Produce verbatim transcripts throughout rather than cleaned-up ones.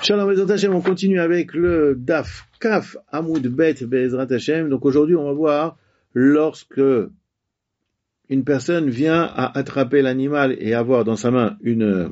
Shalom Bezrat Hashem, on continue avec le Daf Kaf Amoud Bet Bezrat Hashem. Donc aujourd'hui, on va voir lorsque une personne vient à attraper l'animal et avoir dans sa main une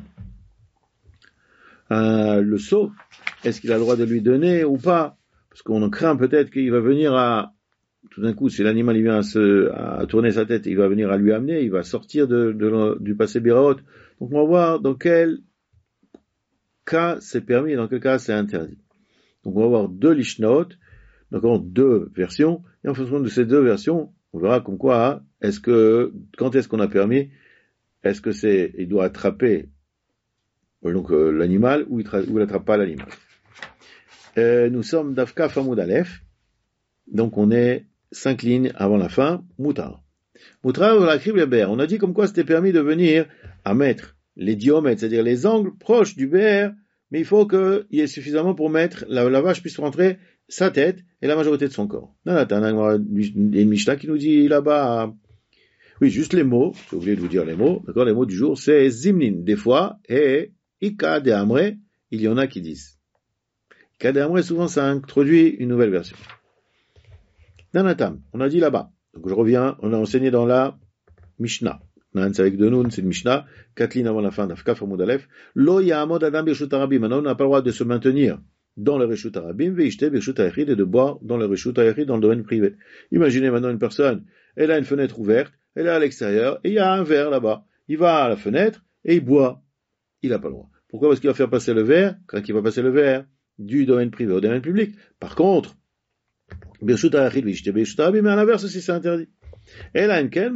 euh, le seau, est-ce qu'il a le droit de lui donner ou pas? Parce qu'on en craint peut-être qu'il va venir à tout d'un coup, si l'animal il vient à, se, à tourner sa tête, il va venir à lui amener, il va sortir de, de, du passé Biraot. Donc on va voir dans quel cas c'est permis et dans quel cas c'est interdit. Donc on va voir deux Lishnot, donc deux versions, et en fonction de ces deux versions, on verra comme quoi, est-ce que, quand est-ce qu'on a permis, est-ce que c'est, il doit attraper donc euh, l'animal ou il, tra- ou il attrape pas l'animal. Euh, nous sommes d'Afka Famoud Aleph, donc on est cinq lignes avant la fin, Moutar. Moutar, la crible on a dit comme quoi c'était permis de venir à mettre les diomètres, c'est-à-dire les angles proches du B R, mais il faut qu'il y ait suffisamment pour mettre, la, la vache puisse rentrer sa tête et la majorité de son corps. Il y a une Mishnah qui nous dit là-bas, oui, juste les mots, j'ai oublié de vous dire les mots, d'accord, les mots du jour, c'est Zimnin, des fois, et Ika de Amre, il y en a qui disent. Ika de Amre, souvent ça introduit une nouvelle version. Nanatam, on a dit là-bas, donc je reviens, on a enseigné dans la Mishnah. C'est avec deux nouns, c'est une Mishnah, quatre lignes avant la fin d'Afka, Famoud Aleph. Lo ya'amod adam birshut harabim. Maintenant, on n'a pas le droit de se maintenir dans le reshut harabim, veishte birshut hayachid, et de boire dans le reshut hayachid, dans le domaine privé. Imaginez maintenant une personne, elle a une fenêtre ouverte, elle est à l'extérieur, et il y a un verre là-bas. Il va à la fenêtre, et il boit. Il n'a pas le droit. Pourquoi? Parce qu'il va faire passer le verre, quand il va passer le verre, du domaine privé au domaine public. Par contre, birshut hayachid, veishte birshut harabim, mais à l'inverse aussi, c'est interdit. À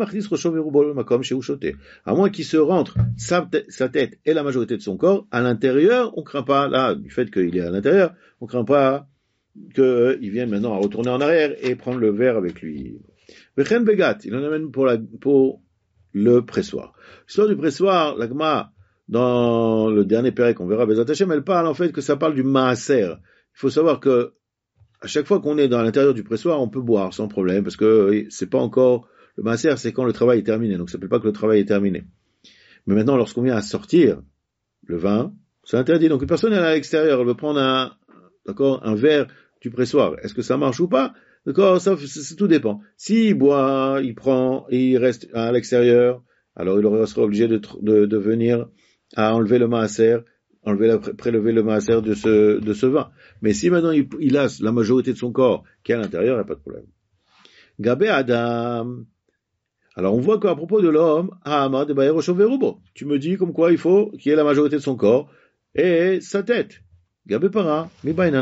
moins qu'il se rentre sa, sa tête et la majorité de son corps à l'intérieur, on craint pas, là, du fait qu'il est à l'intérieur, on craint pas qu'il vienne maintenant à retourner en arrière et prendre le verre avec lui. Il en amène pour, la, pour le pressoir. L'histoire du pressoir, l'agma, dans le dernier pérec qu'on verra, Bezrat Hashem, elle parle en fait que ça parle du maaser. Il faut savoir que à chaque fois qu'on est dans l'intérieur du pressoir, on peut boire sans problème, parce que c'est pas encore, le maaser, c'est quand le travail est terminé, donc ça ne s'appelle pas que le travail est terminé. Mais maintenant, lorsqu'on vient à sortir le vin, c'est interdit. Donc une personne, elle est à l'extérieur, elle veut prendre un, d'accord, un verre du pressoir. Est-ce que ça marche ou pas? D'accord, ça, c'est, c'est, tout dépend. S'il boit, il prend, et il reste à l'extérieur, alors il sera obligé de, de, de venir à enlever le maaser, enlever la, prélever le maaser de ce, de ce vin. Mais si maintenant il, il a la majorité de son corps qui est à l'intérieur, il n'y a pas de problème. Gabé Adam. Alors on voit qu'à propos de l'homme, tu me dis comme quoi il faut qu'il ait la majorité de son corps et sa tête. Gabé Para.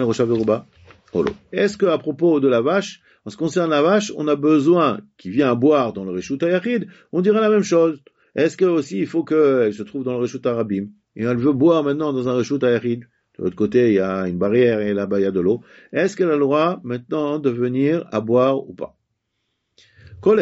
Est-ce qu'à propos de la vache, en ce qui concerne la vache, on a besoin qu'il vienne boire dans le Reshut Hayachid? On dirait la même chose. Est-ce que aussi il faut qu'elle se trouve dans le Reshut Harabim? Et elle veut boire maintenant dans un Reshut Hayachid. De l'autre côté, il y a une barrière et là-bas, il y a de l'eau. Est-ce qu'elle a le droit maintenant de venir à boire ou pas? La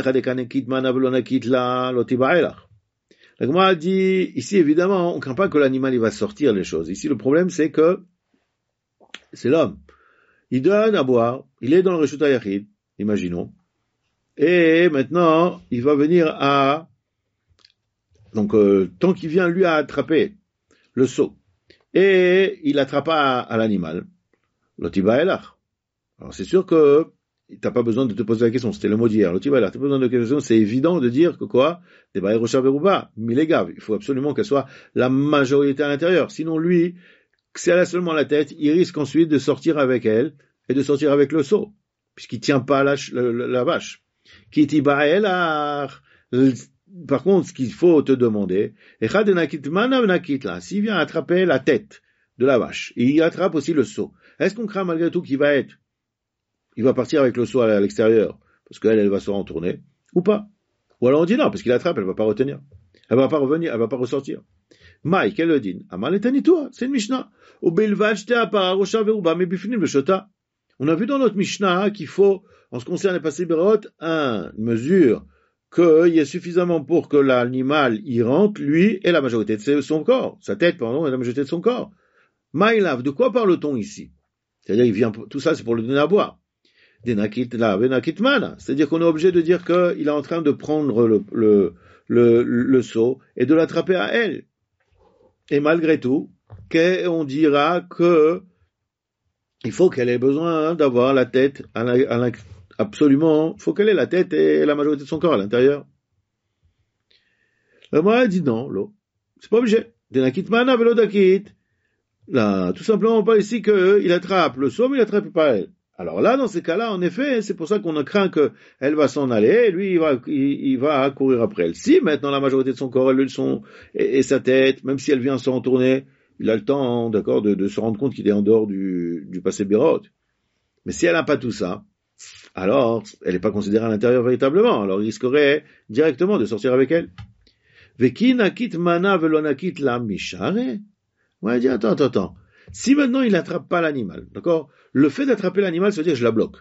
Gemara dit, ici évidemment, on ne craint pas que l'animal il va sortir les choses. Ici, le problème, c'est que c'est l'homme. Il donne à boire, il est dans le Reshut Hayachid, imaginons. Et maintenant, il va venir à... Donc, euh, tant qu'il vient, lui, à attraper le seau. Et il attrape à, à l'animal. L'otiba elach. Alors c'est sûr que t'as pas besoin de te poser la question, c'était le mot d'hier. L'otiba elach, t'as pas besoin de question, c'est évident de dire que quoi? Des baï rocha verouba, milégav. Il faut absolument qu'elle soit la majorité à l'intérieur. Sinon lui, si elle a seulement la tête, il risque ensuite de sortir avec elle et de sortir avec le seau, puisqu'il tient pas la, la, la, la vache. Kitiba elach. Par contre, ce qu'il faut te demander, s'il vient attraper la tête de la vache, et il attrape aussi le seau, est-ce qu'on craint malgré tout qu'il va être, il va partir avec le seau à l'extérieur, parce qu'elle, elle va se retourner, ou pas? Ou alors on dit non, parce qu'il attrape, elle va pas retenir. Elle va pas revenir, elle va pas ressortir. Maï, quel le dit? Amal etanitoa, c'est une Mishnah. On a vu dans notre Mishnah qu'il faut, en ce qui concerne les passés Bérot, une mesure qu'il y ait suffisamment pour que l'animal y rentre, lui, et la majorité de son corps. Sa tête, pardon, et la majorité de son corps. Maïlav, de quoi parle-t-on ici? C'est-à-dire, il vient, tout ça, c'est pour le donner à boire. Denakit la, venakit mana. C'est-à-dire qu'on est obligé de dire qu'il est en train de prendre le, le, le, le seau et de l'attraper à elle. Et malgré tout, qu'on dira que il faut qu'elle ait besoin d'avoir la tête à la, à la, absolument, il faut qu'elle ait la tête et la majorité de son corps à l'intérieur. La Gemara dit non, l'eau. C'est pas obligé. Denakit mana velodakit. Là, tout simplement, on parle ici qu'il attrape le seau, mais il attrape pas elle. Alors là, dans ces cas-là, en effet, c'est pour ça qu'on a craint qu'elle va s'en aller, et lui, il va, il, il va courir après elle. Si maintenant la majorité de son corps, elle le son, et, et sa tête, même si elle vient s'en retourner, il a le temps, d'accord, de, de se rendre compte qu'il est en dehors du, du passé Bérot. Mais si elle n'a pas tout ça, alors, elle n'est pas considérée à l'intérieur véritablement, alors il risquerait directement de sortir avec elle. Veki nakit mana velonakit la mishare. Ouais, dit, attends, attends, attends. Si maintenant il n'attrape pas l'animal, d'accord? Le fait d'attraper l'animal, ça veut dire que je la bloque.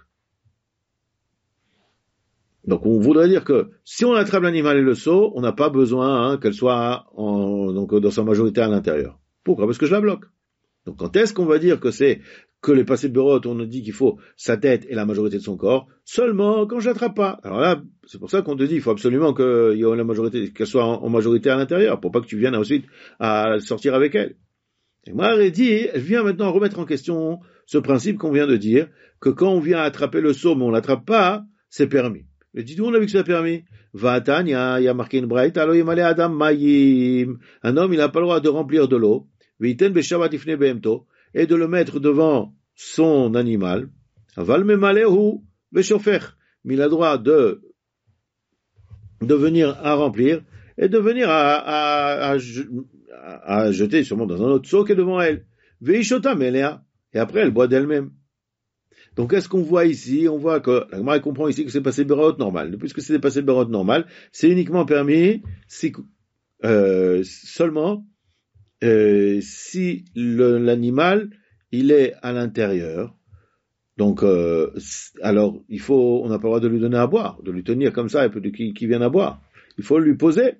Donc on voudrait dire que si on attrape l'animal et le seau, on n'a pas besoin hein, qu'elle soit en, donc dans sa majorité à l'intérieur. Pourquoi? Parce que je la bloque. Donc quand est-ce qu'on va dire que c'est que les passés de Bérot, on nous dit qu'il faut sa tête et la majorité de son corps, seulement quand je l'attrape pas. Alors là, c'est pour ça qu'on te dit, il faut absolument qu'il y ait la majorité, qu'elle soit en, en majorité à l'intérieur, pour pas que tu viennes ensuite à sortir avec elle. Et moi, elle dit, elle vient maintenant remettre en question ce principe qu'on vient de dire, que quand on vient attraper le seau, mais on l'attrape pas, c'est permis. Elle dit, d'où on a vu que c'est permis? Vatanya, il y a marqué une braïta, alors il m'a adam mayim. Un homme, il n'a pas le droit de remplir de l'eau, viten beshabat ifne behemto, et de le mettre devant son animal. Aval memalehu beshofer. Mais il a le droit de, de venir à remplir, et de venir à, à, à, à, à jeter sûrement dans un autre seau qui est devant elle. Veishota melea. Et après, elle boit d'elle-même. Donc, qu'est-ce qu'on voit ici? On voit que, la Gemara comprend ici que c'est passé Bérot normal. Puisque c'est passé Bérot normal, c'est uniquement permis si, euh, seulement, euh, si le, l'animal, il est à l'intérieur. Donc, euh, alors, il faut, on n'a pas le droit de lui donner à boire, de lui tenir comme ça, et puis qu'il qui vienne à boire. Il faut lui poser.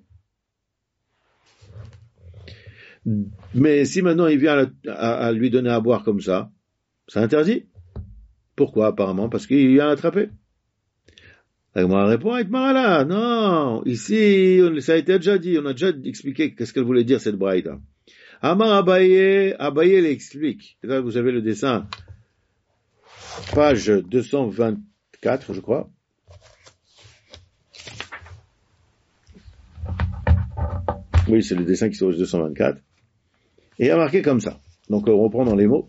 Mais si maintenant il vient à, à, à lui donner à boire comme ça, c'est interdit. Pourquoi apparemment? Parce qu'il vient l'attraper. La Gemara répond à Itmarala, non, ici, ça a été déjà dit, on a déjà expliqué qu'est-ce qu'elle voulait dire cette braïta. Amar Abaye, Abaye l'explique. Là, vous avez le dessin, page deux cent vingt-quatre, je crois. Oui, c'est le dessin qui est au deux cent vingt-quatre. Et il a marqué comme ça. Donc, on reprend dans les mots.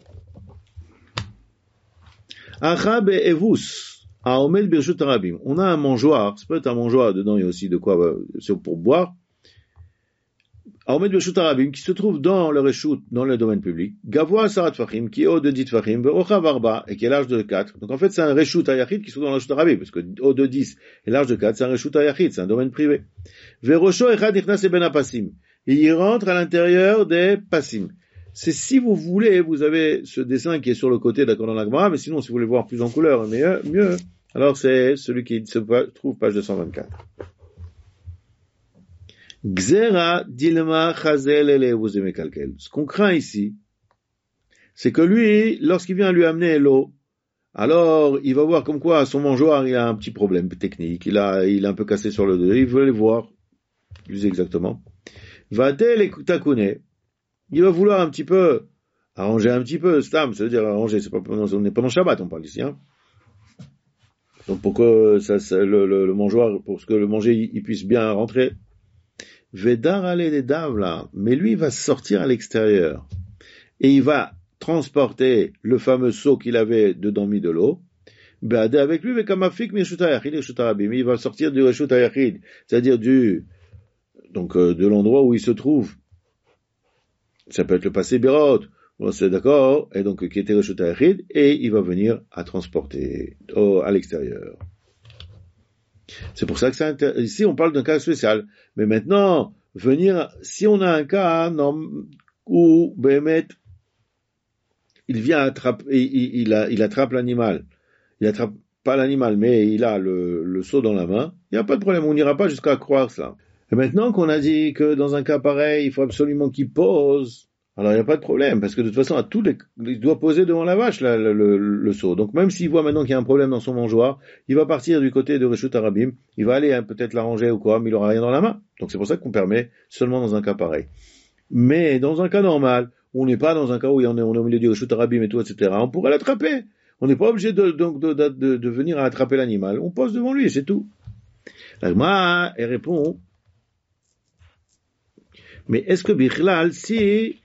Achab et Evus, Aomed Birshut Arabim. On a un mangeoire, c'est peut être un mangeoire, dedans il y a aussi de quoi, c'est pour boire. Aomed Birshut Arabim, qui se trouve dans le Reshut, dans le domaine public. Gavoa Sarat Fahim, qui est haut de dix Fahim, Verocha Varba, et qui est large de quatre. Donc en fait, c'est un Reshut Ayachid qui se trouve dans le Reshut Arabim, parce que haut de dix et large de quatre, c'est un Reshut Ayachid, c'est un domaine privé. Verosho Echad Nichnas et Ben Apasim. Il y rentre à l'intérieur des Passim. C'est si vous voulez, vous avez ce dessin qui est sur le côté d'accord dans la Gemara, mais sinon si vous voulez voir plus en couleur, mieux, mieux, alors c'est celui qui se trouve page deux cent vingt-quatre. Gzera dilma chazel ele vous aimez calquel. Ce qu'on craint ici, c'est que lui, lorsqu'il vient lui amener l'eau, alors il va voir comme quoi son mangeoire il a un petit problème technique, il a, il est un peu cassé sur le dos, il veut les voir plus exactement. Va-t-elle écouter il va vouloir un petit peu arranger un petit peu, stam, ça veut dire arranger, c'est pas, on n'est pas dans Shabbat, on parle ici, hein. Donc pour que ça, ça le, le, le mangeoire, pour que le manger, il, il puisse bien rentrer. Vedar aller des daves là, mais lui il va sortir à l'extérieur et il va transporter le fameux seau qu'il avait dedans mis de l'eau. Ben avec lui, avec Kamafik, il va sortir du Reshut Hayachid, c'est-à-dire du donc euh, de l'endroit où il se trouve. Ça peut être le passé Bérot, bon, c'est d'accord, et donc qui était Reshut Hayachid, et il va venir à transporter au, à l'extérieur. C'est pour ça que ça inter... ici on parle d'un cas spécial. Mais maintenant, venir, si on a un cas non, où Béhémet, il vient attraper, il, il, a, il attrape l'animal, il attrape pas l'animal, mais il a le, le seau dans la main, il n'y a pas de problème, on n'ira pas jusqu'à croire cela. Et maintenant qu'on a dit que dans un cas pareil, il faut absolument qu'il pose, alors il n'y a pas de problème, parce que de toute façon, à tous les, il doit poser devant la vache là, le, le, le seau. Donc même s'il voit maintenant qu'il y a un problème dans son mangeoire, il va partir du côté de Reshut Arabim, il va aller hein, peut-être l'arranger ou quoi, mais il n'aura rien dans la main. Donc c'est pour ça qu'on permet seulement dans un cas pareil. Mais dans un cas normal, où on n'est pas dans un cas où on est, on est au milieu du Reshut Arabim et tout, et cetera, on pourrait l'attraper. On n'est pas obligé de, donc, de, de, de, de venir à attraper l'animal. On pose devant lui, c'est tout. L'Agma, elle répond, mais est-ce que Bichlal, si,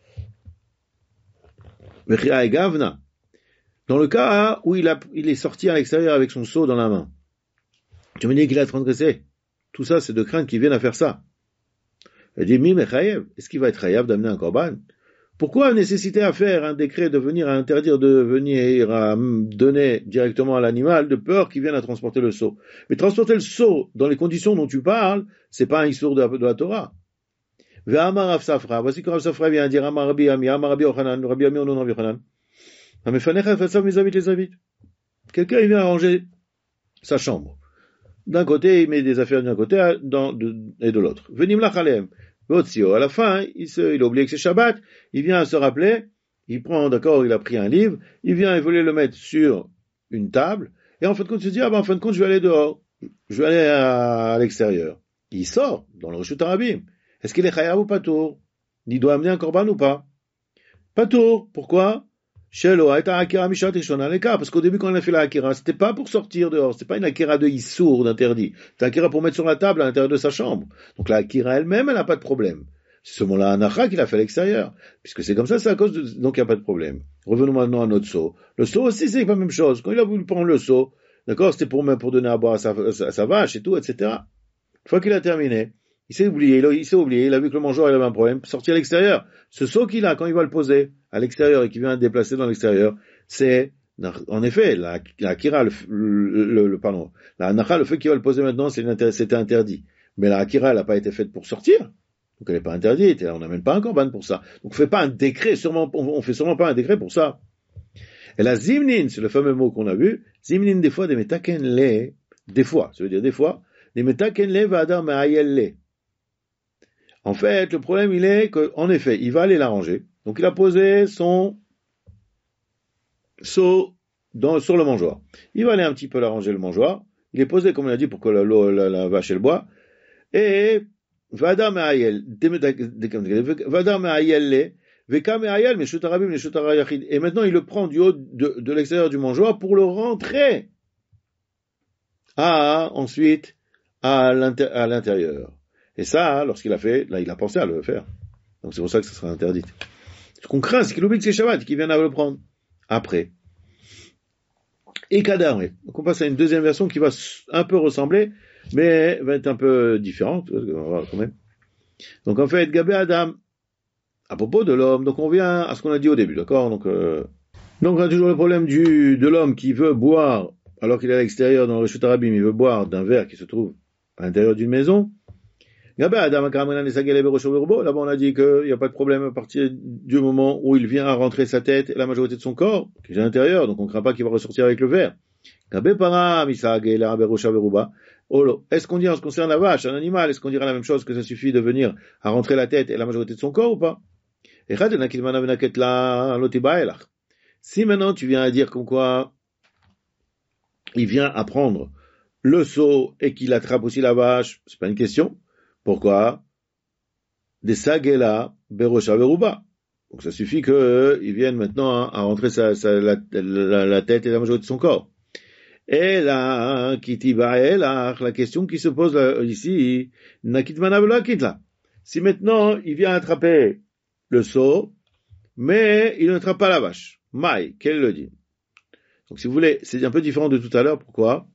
Bichlal Gavna, dans le cas où il a, il est sorti à l'extérieur avec son seau dans la main, tu me dis qu'il a transgressé. Tout ça, c'est de crainte qu'il vienne à faire ça. Elle dit, mi, mais chayev, est-ce qu'il va être chayev d'amener un korban? Pourquoi nécessiter à faire un décret de venir à interdire de venir à donner directement à l'animal de peur qu'il vienne à transporter le seau? Mais transporter le seau dans les conditions dont tu parles, c'est pas un issour de la, de la Torah. Ve'amar Rav Safra, voici que Rav Safra vient dire, Amar Rabbi Ami, Amar Rabbi Yochanan, Rabbi Ami Onon Rabbi Yochanan. Amefanecha fatsav mizavit les avites. Quelqu'un, il vient arranger sa chambre. D'un côté, il met des affaires d'un côté dans, de, et de l'autre. Venim lachalem. À la fin, il, se, il a oublié que c'est Shabbat, il vient à se rappeler, il prend, d'accord, il a pris un livre, il vient, il voulait le mettre sur une table, et en fin de compte, il se dit, ah ben, en fin de compte, je vais aller dehors, je vais aller à, à l'extérieur. Il sort, dans le Reshut Arabim. Est-ce qu'il est chayav ou patour? Il doit amener un korban ou pas? Patour. Pourquoi? Parce qu'au début, quand on a fait la akira, c'était pas pour sortir dehors, c'était pas une akira de issour, d'interdit. C'était une akira pour mettre sur la table à l'intérieur de sa chambre. Donc la akira elle-même, elle n'a pas de problème. C'est seulement la anacha qu'il a fait à l'extérieur. Puisque c'est comme ça, c'est à cause de, donc il n'y a pas de problème. Revenons maintenant à notre seau. Le seau aussi, c'est pas la même chose. Quand il a voulu prendre le seau, d'accord, c'était pour, pour donner à boire à sa, à sa vache et tout, et cetera. Une fois qu'il a terminé, il s'est oublié, il, il s'est oublié, il a vu que le mangeur il avait un problème, sorti à l'extérieur. Ce seau qu'il a, quand il va le poser à l'extérieur et qu'il vient le déplacer dans l'extérieur, c'est, en effet, la, la kira, le, le, le, pardon, la anacha, le fait qu'il va le poser maintenant, c'est inter, c'était interdit. Mais la kira, elle n'a pas été faite pour sortir. Donc elle n'est pas interdite, on n'amène pas un korban pour ça. Donc on fait pas un décret, sûrement, on fait sûrement pas un décret pour ça. Et la zimnin, c'est le fameux mot qu'on a vu, zimnin des fois, des metaken le, des fois, ça veut dire des fois, des metaken le va adar ma'ayel le. En fait, le problème, il est que, en effet, il va aller l'arranger. Donc, il a posé son seau dans, sur le mangeoire. Il va aller un petit peu l'arranger, le mangeoire. Il est posé, comme on a dit, pour que la, la, la vache, elle boit. Et, Vada me'ayel, Vada me'ayel le, Veka me'ayel, Meshut Arabim, Meshut Arayachid. Et maintenant, il le prend du haut de, de l'extérieur du mangeoire pour le rentrer à, ensuite, à, l'inter, à l'intérieur. Et ça, lorsqu'il a fait, là, il a pensé à le faire. Donc c'est pour ça que ça sera interdit. Ce qu'on craint, c'est qu'il oublie que c'est Shabbat, qu'il vienne à le prendre. Après. Et Kadar, oui. Donc on passe à une deuxième version qui va un peu ressembler, mais va être un peu différente, on va voir quand même. Donc en fait, Gabé Adam, à propos de l'homme, donc on vient à ce qu'on a dit au début, d'accord? Donc, euh, donc on a toujours le problème du, de l'homme qui veut boire, alors qu'il est à l'extérieur dans le Reshut Arabim, il veut boire d'un verre qui se trouve à l'intérieur d'une maison. Là-bas, on a dit qu'il n'y a pas de problème à partir du moment où il vient à rentrer sa tête et la majorité de son corps, qui est à l'intérieur, donc on ne craint pas qu'il va ressortir avec le verre. Est-ce qu'on dit en ce qui concerne la vache, un animal, est-ce qu'on dira la même chose, que ça suffit de venir à rentrer la tête et la majorité de son corps ou pas? Si maintenant tu viens à dire comme quoi il vient à prendre le seau et qu'il attrape aussi la vache, c'est pas une question. Pourquoi? Des sagela berosha veruba. Donc ça suffit qu'ils euh, viennent maintenant hein, à rentrer sa, sa, la, la, la tête et la majorité de son corps. Et là, kitiba elach, la question qui se pose là, ici, nakitmana velo akitla. Si maintenant il vient attraper le seau, mais il n'attrape pas la vache. Maï, quel le dit? Donc si vous voulez, c'est un peu différent de tout à l'heure. Pourquoi?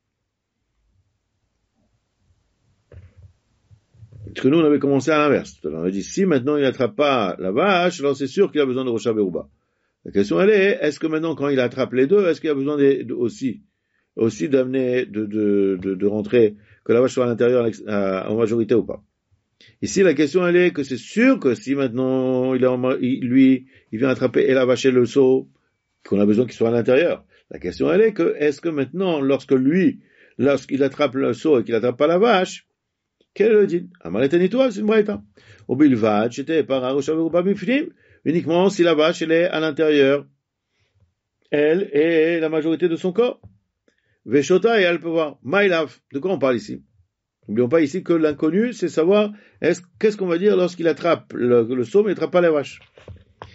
Parce que nous, on avait commencé à l'inverse. On a dit, si maintenant il n'attrape pas la vache, alors c'est sûr qu'il a besoin de Rosha Beruba. La question, elle est, est-ce que maintenant, quand il attrape les deux, est-ce qu'il a besoin de, de, aussi, aussi d'amener, de, de, de, de rentrer, que la vache soit à l'intérieur à, en majorité ou pas? Ici, la question, elle est que c'est sûr que si maintenant, il est en, il, lui, il vient attraper et la vache et le seau, qu'on a besoin qu'il soit à l'intérieur. La question, elle est que, est-ce que maintenant, lorsque lui, lorsqu'il attrape le seau et qu'il attrape pas la vache, quel est le din? Amaretanitoa, c'est une braïta. Au bilvad, j'étais par Arosha Veruba Bifnim, uniquement si la vache, elle est à l'intérieur. Elle et la majorité de son corps. Veshota, et elle peut voir. Maïlav. De quoi on parle ici? N'oublions pas ici que l'inconnu, c'est savoir, est-ce, qu'est-ce qu'on va dire lorsqu'il attrape le, le seau, mais il attrape pas la vache?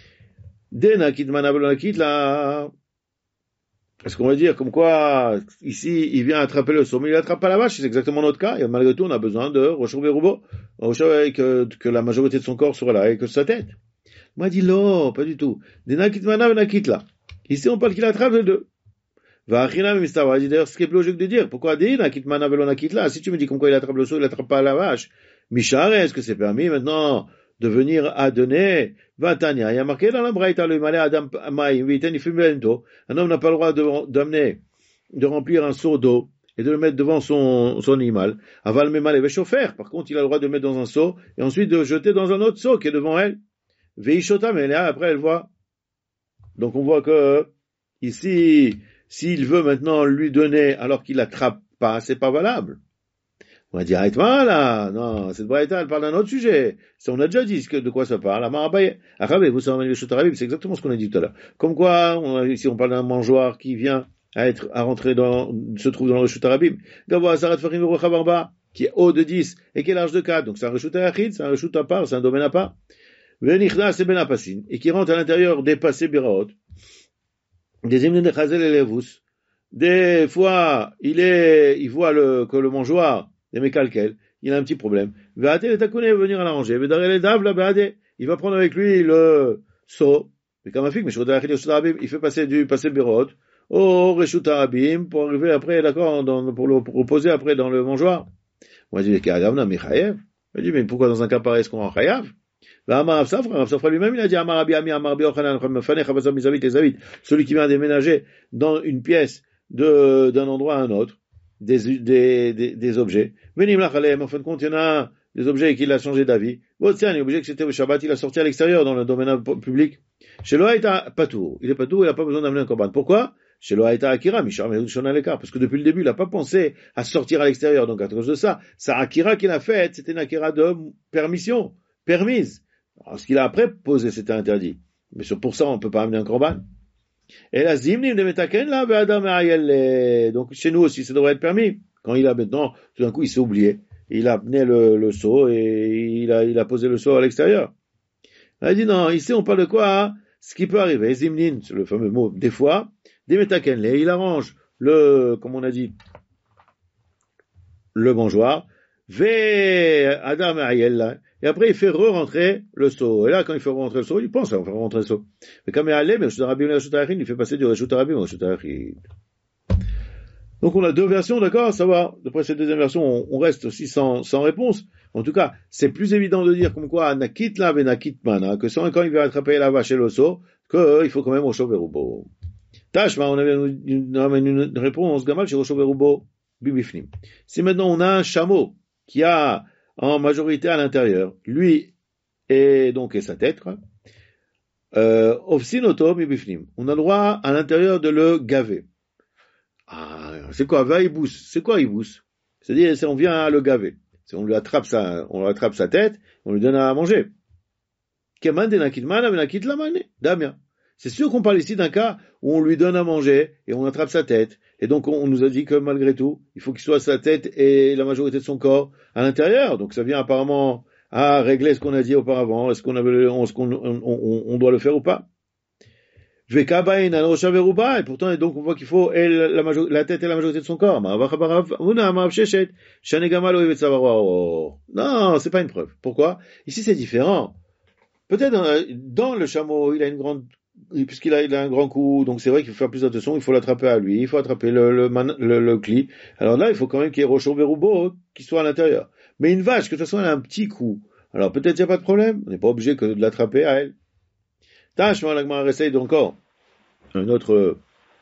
Denakit manabelonakit là. Est-ce qu'on va dire comme quoi, ici, il vient attraper le saut, mais il attrape pas la vache, c'est exactement notre cas, et malgré tout, on a besoin de Roshur Berubo, que, que la majorité de son corps soit là, et que sa tête. Moi, dit, non, pas du tout. Denakit manabelonakit là. Ici, on parle qu'il attrape les deux. Va achina mistava, d'ailleurs, ce qui est plus logique de dire, pourquoi Denakit manabelonakit là? Si tu me dis comme quoi il attrape le saut, il attrape pas la vache. Mishare, est-ce que c'est permis maintenant de venir à donner? Vatania, il y a marqué dans la Braïta, le malé Adam Maïm, Viten Ifimento. Un homme n'a pas le droit de, d'amener, de remplir un seau d'eau et de le mettre devant son, son animal. Aval Memal et chauffeur. Par contre, il a le droit de le mettre dans un seau et ensuite de le jeter dans un autre seau qui est devant elle. Veishota, mais là, après, elle voit. Donc, on voit que, ici, s'il veut maintenant lui donner alors qu'il l'attrape pas, c'est pas valable. On va dire, arrête là, non, cette braïta, elle parle d'un autre sujet. Ça, on a déjà dit de quoi ça parle. Arabe, vous savez, le Shotarabim, c'est exactement ce qu'on a dit tout à l'heure. Comme quoi, on, ici, on parle d'un mangeoire qui vient à être, à rentrer dans, se trouve dans le Shotarabim. Gavoa, Sarat Farim, Rochabarba, qui est haut de dix et qui est large de quatre. Donc, c'est un Reshut Ayachid, c'est un Reshut à part, c'est un domaine à part. Venichna, c'est Ben Apassin, et qui rentre à l'intérieur des passés Biraot, des hymnes de Chazel et Levus. Des fois, il est, il voit le, que le mangeoire, des mécalquels, il a un petit problème. Il va venir à l'arranger. Il va prendre avec lui le seau. Mais comme un fig, il fait passer du passé Bérot au Reshut Arabim pour arriver après, d'accord, dans, pour le reposer après dans le mangeoir. Moi, je dis, il dit, mais pourquoi dans un cas pareil, est-ce qu'on rend chayav? Amar Safra, Safra lui-même, il a dit, Amar Abi Ami, Amar Bi Ochanan, celui qui vient déménager dans une pièce de, d'un endroit à un autre, des, des, des, des objets. Venim lachalem, en fin de compte, il y en a des objets qu'il a changé d'avis. Bon, tiens, l'objet que c'était au Shabbat, il a sorti à l'extérieur dans le domaine public. Chez Loaïta, pas tout. Il est pas tout, il n'a pas besoin d'amener un korban. Pourquoi? Chez Loaïta Akira, Mishar Merushon à l'écart. Parce que depuis le début, il n'a pas pensé à sortir à l'extérieur. Donc, à cause de ça, sa Akira qu'il a faite, c'était une Akira de permission, permise. Alors, ce qu'il a après posé, c'était interdit. Mais pour ça, on ne peut pas amener un korban. Et la zimnim de metaken là, Adam et donc chez nous aussi, ça devrait être permis. Quand il a maintenant, tout d'un coup, il s'est oublié. Il a amené le, le seau et il a, il a posé le seau à l'extérieur. Il a dit non, ici on parle de quoi? Hein? Ce qui peut arriver, zimnin, c'est le fameux mot, des fois, des metaken, il arrange le, comme on a dit, le mangeoire, ve Adam et là. Et après, il fait re-rentrer le seau. Et là, quand il fait re-rentrer le seau, il pense à faire rentrer le seau. Mais comme il allait, mais il fait passer du Reshut Arabim au Reshut Ayachid. Donc, on a deux versions, d'accord, à savoir, d'après cette deuxième version, on, on reste aussi sans, sans réponse. En tout cas, c'est plus évident de dire comme quoi, Nakit la venakit mana, que sans, quand il va attraper la vache et le seau, que, il faut quand même Rosho Verubo. Tashma, on avait une, une, une réponse, Gamal, chez Rosho Verubo, Bibifnim. Si maintenant on a un chameau qui a, en majorité à l'intérieur, lui et donc et sa tête, euh, ofsinoto mibifnim. On a le droit à l'intérieur de le gaver. Ah, c'est quoi, va ibous? C'est quoi ibous? C'est-à-dire, c'est on vient à le gaver. C'est on lui attrape sa, on lui attrape sa tête, on lui donne à manger. Keman de nakitman, nakit lamane, damia. C'est sûr qu'on parle ici d'un cas où on lui donne à manger et on attrape sa tête. Et donc on nous a dit que malgré tout, il faut qu'il soit sa tête et la majorité de son corps à l'intérieur. Donc ça vient apparemment à régler ce qu'on a dit auparavant. Est-ce qu'on avait, est-ce qu'on on, on, on doit le faire ou pas? Et pourtant, et donc on voit qu'il faut et la, major, la tête et la majorité de son corps. Non, c'est pas une preuve. Pourquoi? Ici c'est différent. Peut-être dans, dans le chameau, il a une grande puisqu'il a, il a un grand cou, donc c'est vrai qu'il faut faire plus attention, il faut l'attraper à lui, il faut attraper le, le, man, le, le cli. Alors là, il faut quand même qu'il y ait Roshon Verubo qui soit à l'intérieur. Mais une vache, que de toute façon, elle a un petit cou. Alors peut-être il n'y a pas de problème, on n'est pas obligé que de l'attraper à elle. Tâche, moi, l'agma essaye encore un autre,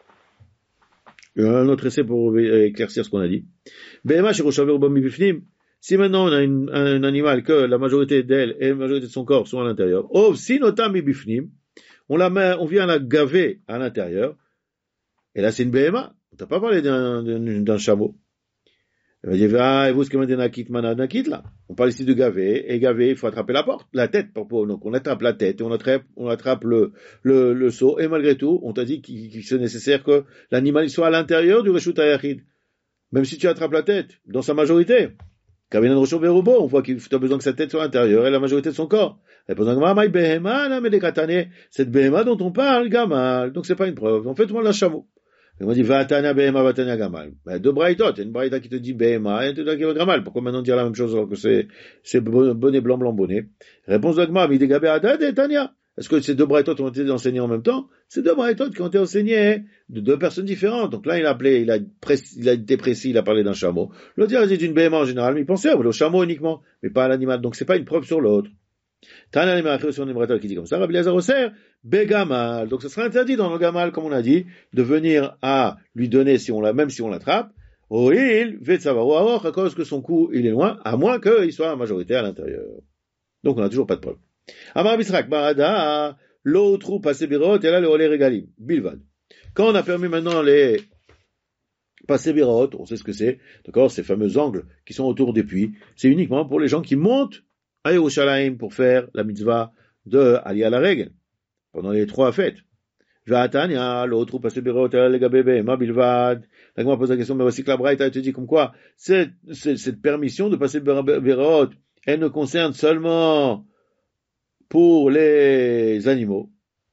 un autre essai pour éclaircir ce qu'on a dit. Bema chez Roshon Verubo mibifnim. Si maintenant on a une, un animal que la majorité d'elle et la majorité de son corps sont à l'intérieur, oh, si notam mibifnim, on la met, on vient la gaver à l'intérieur, et là c'est une B M A. On t'a pas parlé d'un, d'un, d'un chameau. Elle va dire, ah, et vous, ce que m'a dit Nakit, mana, Nakit, là. On parle ici de gaver, et gaver, il faut attraper la porte, la tête, donc on attrape la tête, et on attrape, on attrape le, le, le seau, et malgré tout, on t'a dit qu'il, qu'il c'est nécessaire que l'animal, il soit à l'intérieur du Reshut Ayachid. Même si tu attrapes la tête, dans sa majorité. Kavinan Rocho Verubo, on voit qu'il a besoin que sa tête soit à l'intérieur et la majorité de son corps. Répond Agmara, Maï Behema, la Medekatane, cette Behema dont on parle, Gamal. Donc c'est pas une preuve. En fait, tout le monde l'a chameau. Et on dit, Vatania Behema, Vatania Gamal. Ben, deux braïtot, il y a une braïta qui te dit Behema, et une qui dit Gamal. Pourquoi maintenant dire la même chose alors que c'est, c'est bonnet blanc, blanc, bonnet? Réponse d'Agmara, Midegabé Adad et Tania. Est-ce que ces deux braïtot ont été enseignés en même temps? Ces deux braïtot qui ont été enseignés de deux personnes différentes. Donc là, il a appelé, il a, précis, il a été précis, il a parlé d'un chameau. L'autre, il a dit d'une Behema en général, mais il pensait au chameau uniquement, mais pas à l'animal. Donc c'est pas une preuve sur l'autre. Tana les marachos sur une braïta qui dit comme ça, Rabbi Lazar Osser, Begamal. Donc ce sera interdit dans le gamal, comme on a dit, de venir à lui donner si on l'a, même si on l'attrape. Oil, Vetsavaroa, à cause que son cou, il est loin, à moins qu'il soit en majorité à l'intérieur. Donc on n'a toujours pas de preuve. Amar Bisrak, Barada, l'autre ou passé birot, et là le olé regalim, bilvad. Quand on a permis maintenant les passé birot, on sait ce que c'est, d'accord, ces fameux angles qui sont autour des puits, c'est uniquement pour les gens qui montent à Yerushalayim pour faire la mitzvah de Aliyah la règle, pendant les trois fêtes. Va'atania, l'autre ou passé birot, et là le gabébé, ma bilvad. La Gemara pose la question, mais voici que la braïta, elle te dit comme quoi, cette, cette, cette permission de passer birot, elle ne concerne seulement pour les animaux.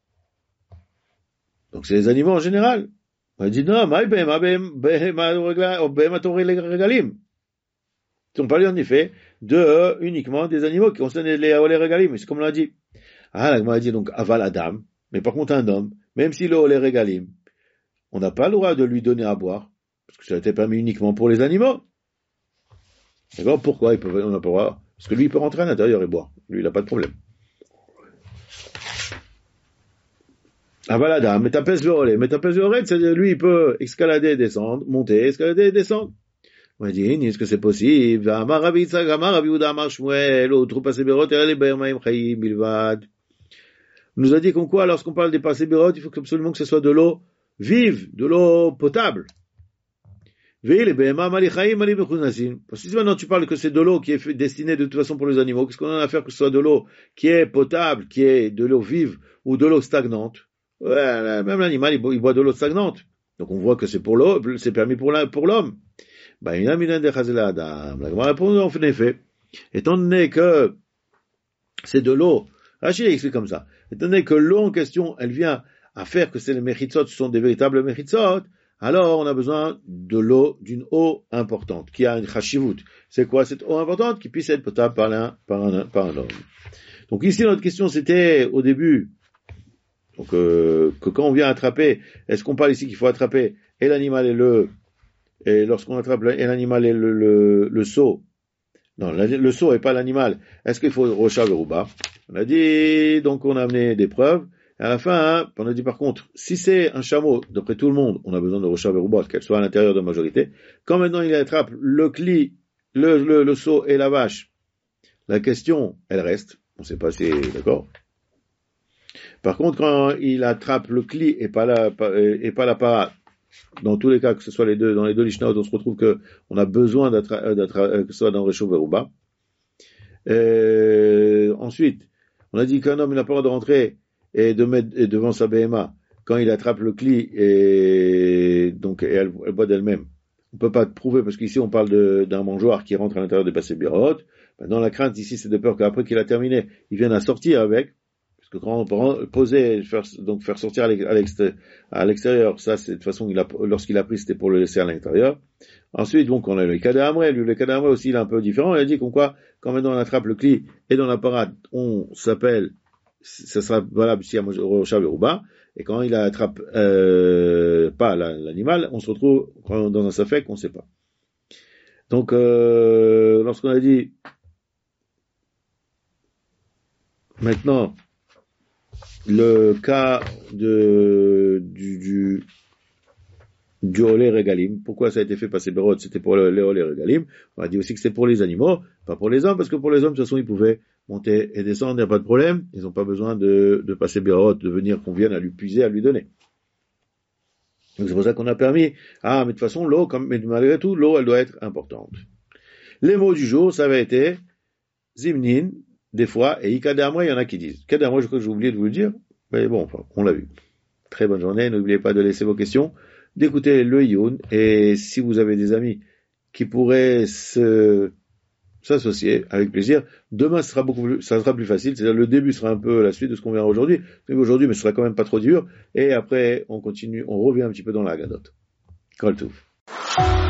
Donc c'est les animaux en général. On dit non, ma behema behema toré les regalim. On parle en effet de euh, uniquement des animaux qui concernent les les regalim. C'est comme on l'a dit. Ah, la Gemara dit donc aval adam, mais par contre un homme, même s'il est les regalim, on n'a pas le droit de lui donner à boire parce que ça a été permis uniquement pour les animaux. D'accord? Pourquoi il peut, on n'a pas le droit? Parce que lui il peut rentrer à l'intérieur et boire. Lui il n'a pas de problème. Avalada, metapes veolé, metapes veolé, c'est-à-dire lui il peut escalader et descendre, monter, escalader et descendre. On dit, est-ce que c'est possible? Amar Rabbi Yitzhak, Amar Rabbi Yehuda, Amar Shmuel, l'autre passé birot, et les bermaim chayim bilvad. On nous a dit comme quoi, lorsqu'on parle des passé birot, il faut absolument que ce soit de l'eau vive, de l'eau potable. Veille les bermaim mali chayim mali bechunasin. Parce que si maintenant tu parles que c'est de l'eau qui est destinée de toute façon pour les animaux, qu'est-ce qu'on en a à faire que ce soit de l'eau qui est potable, qui est de l'eau vive ou de l'eau stagnante? Ouais, même l'animal, il boit, il boit de l'eau stagnante. Donc on voit que c'est pour l'eau, c'est permis pour l'homme. Pour l'homme. Bah, il a mis un déchazela adam. La Gemara répond, en effet. Étant donné que c'est de l'eau, Rachid explique comme ça. Étant donné que l'eau en question, elle vient à faire que c'est les mechitzot, ce sont des véritables mechitzot, alors on a besoin de l'eau, d'une eau importante, qui a une chashivut. C'est quoi cette eau importante? Qui puisse être potable par un, par un, par un homme. Donc ici, notre question, c'était, au début, donc, euh, que quand on vient attraper, est-ce qu'on parle ici qu'il faut attraper et l'animal et le, et lorsqu'on attrape et l'animal et le, le, le seau, non, le, le seau et pas l'animal, est-ce qu'il faut rocha veruba? On a dit, donc on a amené des preuves, et à la fin, hein, on a dit par contre, si c'est un chameau, d'après tout le monde, on a besoin de rocha veruba, qu'elle soit à l'intérieur de la majorité. Quand maintenant il attrape le cli, le, le, le seau et la vache, la question, elle reste, on ne sait pas si, d'accord? Par contre, quand il attrape le cli et pas la, et pas la parade, dans tous les cas, que ce soit les deux, dans les deux lishnaot, on se retrouve que on a besoin d'attra- d'attra- que ce soit dans Réchaud Veruba. Euh, ensuite, on a dit qu'un homme n'a pas le droit de rentrer et de mettre et devant sa B M A quand il attrape le cli et donc et elle, elle boit d'elle-même. On peut pas prouver parce qu'ici on parle de, d'un mangeoire qui rentre à l'intérieur des passés birot. Dans la crainte ici, c'est de peur qu'après qu'il a terminé, il vienne à sortir avec. Parce que quand on peut poser, faire, donc faire sortir à l'extérieur, à l'extérieur, ça c'est de toute façon, il a, lorsqu'il a pris, c'était pour le laisser à l'intérieur. Ensuite, donc, on a le Kadeh Amré, lui, le Kadeh Amré aussi, il est un peu différent, il a dit comme quoi, quand maintenant on attrape le cli et dans la parade, on s'appelle, ça sera valable si à Rocha Veruba, et quand il attrape, euh, pas l'animal, on se retrouve dans un safek, on ne sait pas. Donc, euh, lorsqu'on a dit, maintenant, le cas de, du, du, du olé regalim. Pourquoi ça a été fait passer Bérot? C'était pour le, le olé regalim. On a dit aussi que c'était pour les animaux, pas pour les hommes, parce que pour les hommes, de toute façon, ils pouvaient monter et descendre, il n'y a pas de problème. Ils n'ont pas besoin de, de passer Bérot, de venir qu'on vienne à lui puiser, à lui donner. Donc c'est pour ça qu'on a permis, ah, mais de toute façon, l'eau, comme, mais malgré tout, l'eau, elle doit être importante. Les mots du jour, ça avait été Zimnin, des fois, et Ikadamra, il y en a qui disent. Ikadamra, je crois que j'ai oublié de vous le dire, mais bon, enfin, on l'a vu. Très bonne journée, n'oubliez pas de laisser vos questions, d'écouter le Youn, et si vous avez des amis qui pourraient se s'associer avec plaisir. Demain, ce sera beaucoup plus, ça sera plus facile. C'est-à-dire, le début sera un peu la suite de ce qu'on verra aujourd'hui. Aujourd'hui, mais ce sera quand même pas trop dur. Et après, on continue, on revient un petit peu dans la Haggadot. Kol Tov.